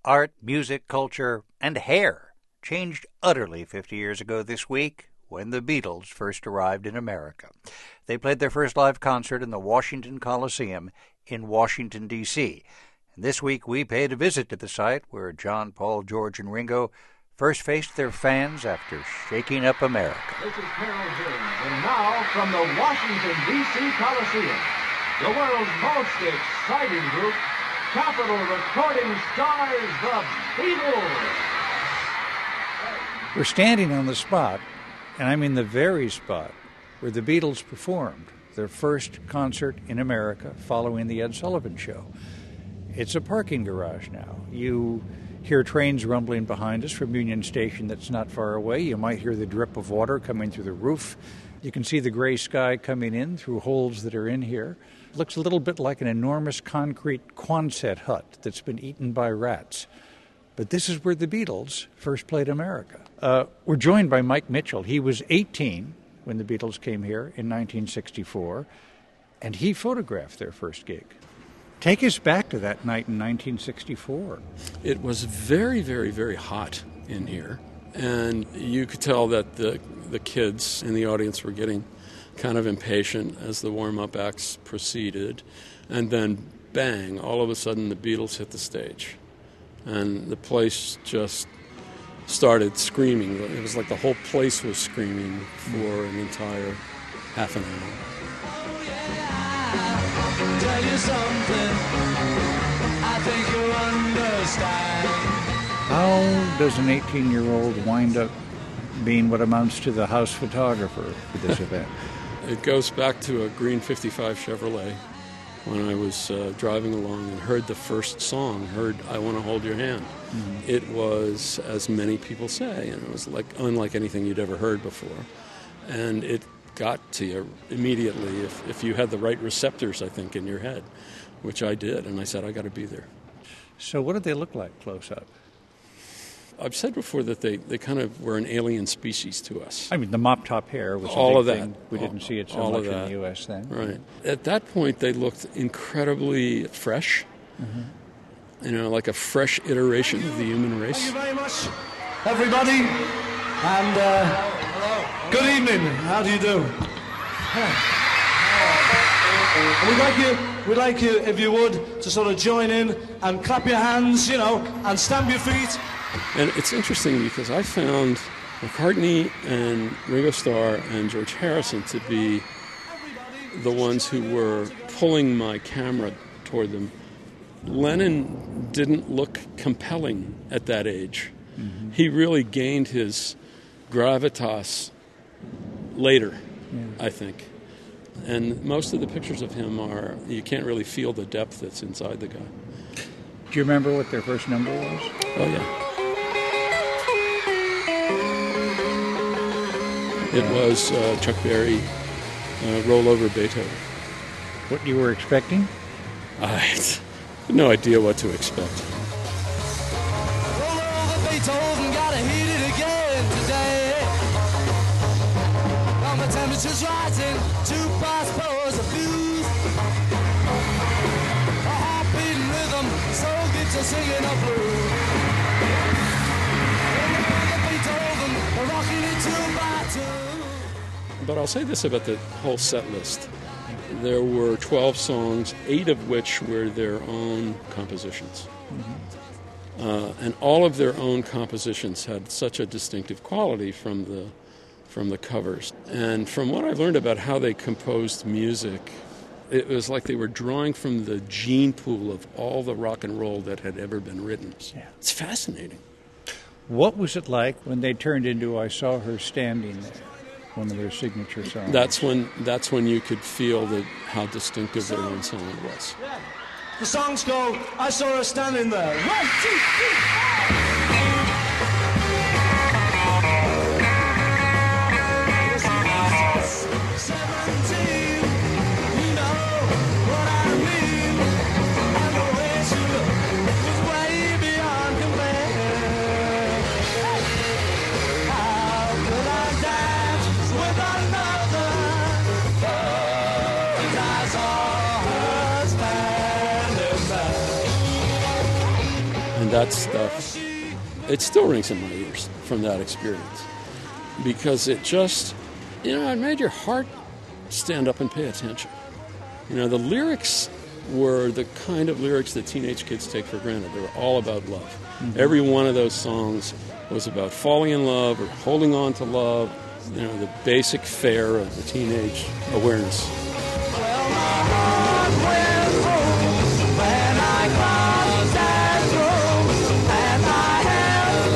Art, music, culture, and hair changed utterly 50 years ago this week when the Beatles first arrived in America. They played their first live concert in the Washington Coliseum in Washington, D.C. And this week we paid a visit to the site where John, Paul, George, and Ringo first faced their fans after shaking up America. This is Carol James, and now from the Washington, D.C. Coliseum, the world's most exciting group, Capitol Recording stars, the Beatles. We're standing on the spot, and I mean the very spot, where the Beatles performed their first concert in America following the Ed Sullivan Show. It's a parking garage now. You hear trains rumbling behind us from Union Station that's not far away. You might hear the drip of water coming through the roof. You can see the gray sky coming in through holes that are in here. It looks a little bit like an enormous concrete Quonset hut that's been eaten by rats. But this is where the Beatles first played America. We're joined by Mike Mitchell. He was 18 when the Beatles came here in 1964, and he photographed their first gig. Take us back to that night in 1964. It was very, very, very hot in here, and you could tell that the kids in the audience were getting kind of impatient as the warm-up acts proceeded, and then bang, all of a sudden the Beatles hit the stage, and the place just started screaming. It was like the whole place was screaming for an entire half an hour. Tell you something, I think you'll understand. How does an 18-year-old wind up being what amounts to the house photographer for this event? It goes back to a green 55 Chevrolet when I was driving along and heard the first song, heard I Want to Hold Your Hand. Mm-hmm. It was, as many people say, and it was like unlike anything you'd ever heard before. And it got to you immediately if you had the right receptors, I think, in your head, which I did. And I said, I got to be there. So what did they look like close up? I've said before that they kind of were an alien species to us. I mean, the mop-top hair was all a big of that. thing. We didn't see it so much in the U.S. then. Right. At that point, they looked incredibly fresh. Mm-hmm. You know, like a fresh iteration of the human race. Thank you very much, everybody. And good evening. How do you do? We'd like you, if you would, to sort of join in and clap your hands, you know, and stamp your feet. And it's interesting because I found McCartney and Ringo Starr and George Harrison to be the ones who were pulling my camera toward them. Lennon didn't look compelling at that age. Mm-hmm. He really gained his gravitas later, I think. And most of the pictures of him are, you can't really feel the depth that's inside the guy. Do you remember what their first number was? Oh, yeah. It was Chuck Berry, Roll Over Beethoven. What you were expecting? I had no idea what to expect. Roll over Beethoven, gotta hit it again today. Now the temperature's rising, 2 bars pose a fuse. A heart-beating rhythm, soul guitar singing a blues. Roll over Beethoven, rocking it 2 by 2. But I'll say this about the whole set list. There were 12 songs, 8 of which were their own compositions. Mm-hmm. And all of their own compositions had such a distinctive quality from the covers. And from what I've learned about how they composed music, it was like they were drawing from the gene pool of all the rock and roll that had ever been written. Yeah. It's fascinating. What was it like when they turned into I Saw Her Standing There? One of their signature songs. That's when you could feel how distinctive their own sound was. Yeah. The songs go, I Saw Her Standing There. 1, 2, 3, 4. that stuff, it still rings in my ears from that experience. Because it just, it made your heart stand up and pay attention. The lyrics were the kind of lyrics that teenage kids take for granted. They were all about love. Mm-hmm. Every one of those songs was about falling in love or holding on to love, the basic fare of the teenage awareness. Well, my heart went home when I crossed that road, and I held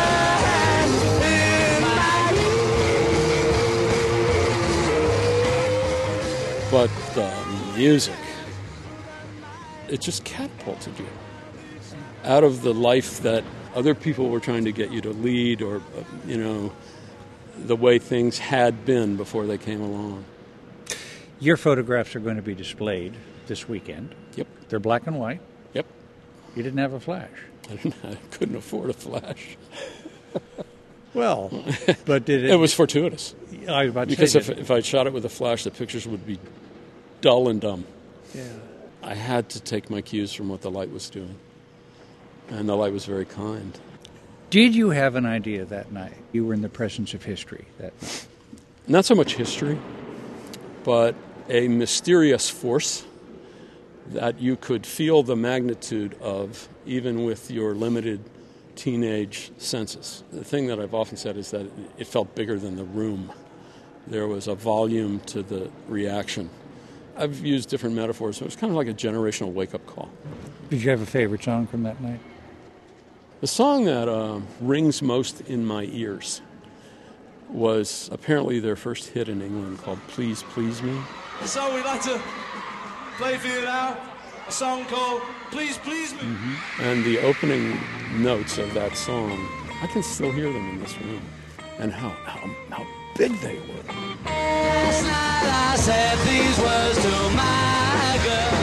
my hand in my youth. But the music, it just catapulted you out of the life that other people were trying to get you to lead, or, the way things had been before they came along. Your photographs are going to be displayed this weekend. Yep. They're black and white. Yep. You didn't have a flash. I couldn't afford a flash. Well, but did it... It was fortuitous. I was about to because say if I shot it with a flash, the pictures would be dull and dumb. Yeah. I had to take my cues from what the light was doing. And the light was very kind. Did you have an idea that night? You were in the presence of history that night. Not so much history, but a mysterious force that you could feel the magnitude of, even with your limited teenage senses. The thing that I've often said is that it felt bigger than the room. There was a volume to the reaction. I've used different metaphors, so it was kind of like a generational wake-up call. Did you have a favorite song from that night? The song that rings most in my ears was apparently their first hit in England, called Please Please Me. So we'd like to play for you now a song called Please Please Me. Mm-hmm. And the opening notes of that song, I can still hear them in this room. And how big they were. Last night I said these words to my girl.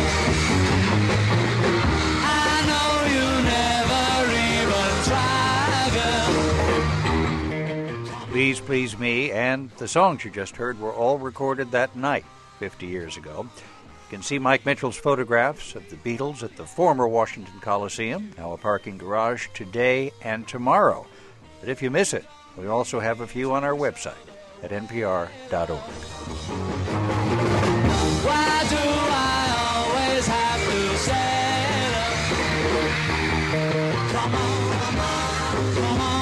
I know you never even try, girl. Please Please Me and the songs you just heard were all recorded that night, 50 years ago. You can see Mike Mitchell's photographs of the Beatles at the former Washington Coliseum, now a parking garage, today and tomorrow. But if you miss it, we also have a few on our website at npr.org. Why do I always have to say, come on, come on, come on.